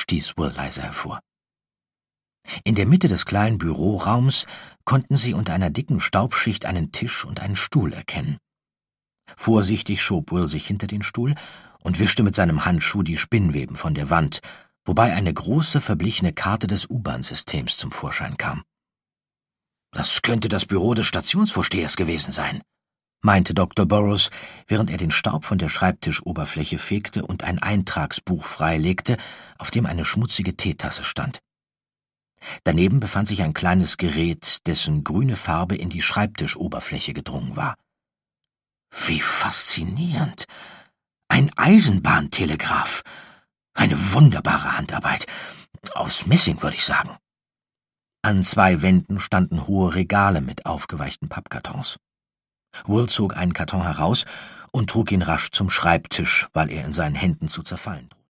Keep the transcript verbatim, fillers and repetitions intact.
stieß Will leise hervor. In der Mitte des kleinen Büroraums konnten sie unter einer dicken Staubschicht einen Tisch und einen Stuhl erkennen. Vorsichtig schob Will sich hinter den Stuhl und wischte mit seinem Handschuh die Spinnweben von der Wand, wobei eine große, verblichene Karte des U-Bahn-Systems zum Vorschein kam. »Das könnte das Büro des Stationsvorstehers gewesen sein«, meinte Doktor Burroughs, während er den Staub von der Schreibtischoberfläche fegte und ein Eintragsbuch freilegte, auf dem eine schmutzige Teetasse stand. Daneben befand sich ein kleines Gerät, dessen grüne Farbe in die Schreibtischoberfläche gedrungen war. »Wie faszinierend! Ein Eisenbahntelegraph! Eine wunderbare Handarbeit! Aus Messing, würde ich sagen.« An zwei Wänden standen hohe Regale mit aufgeweichten Pappkartons. Will zog einen Karton heraus und trug ihn rasch zum Schreibtisch, weil er in seinen Händen zu zerfallen drohte.